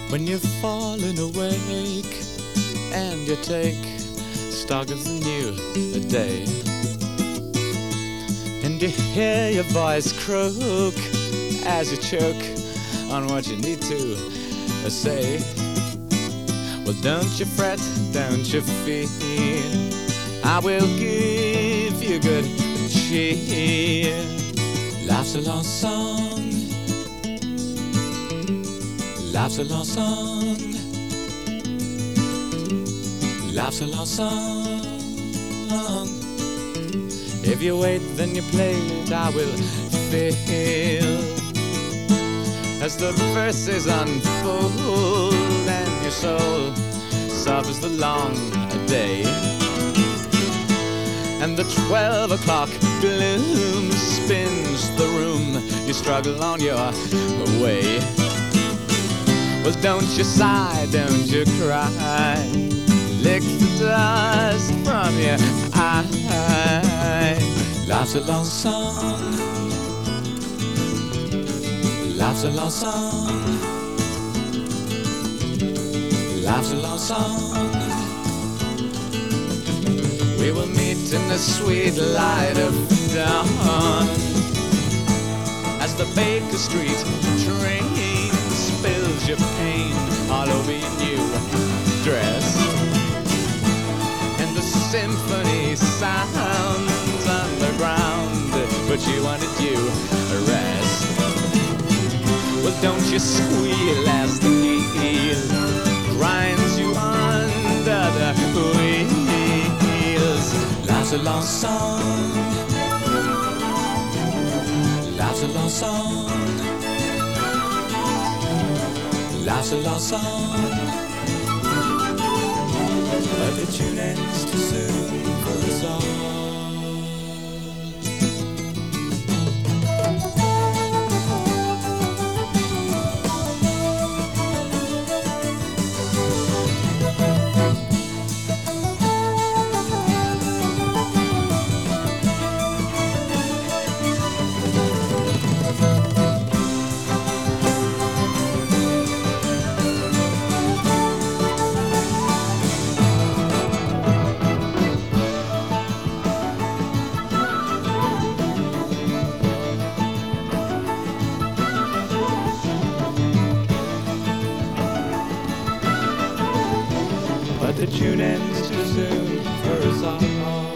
When you've fallen awake and you take stock of the new day, and you hear your voice croak as you choke on what you need to say. Well, don't you fret, don't you fear, I will give you good cheer. Life's a long song, life's a long song, life's a long song. If you wait, then you play it, I will feel as the verses unfold and your soul suffers the long day, and the 12 o'clock gloom spins the room. You struggle on your way. Well, don't you sigh, don't you cry, lick the dust from your eye. Life's a long song, life's a long song, life's a long song. We will meet in the sweet light of dawn as the Baker Street train spills your pain all over your new dress, and the symphony sounds underground, but you wanted you rest. Well, don't you squeal as the heel grinds you under the wheels. Life's a long song, life's a long song, life's a long song, but the tune ends too soon for us all. But the tune ends too soon for us all.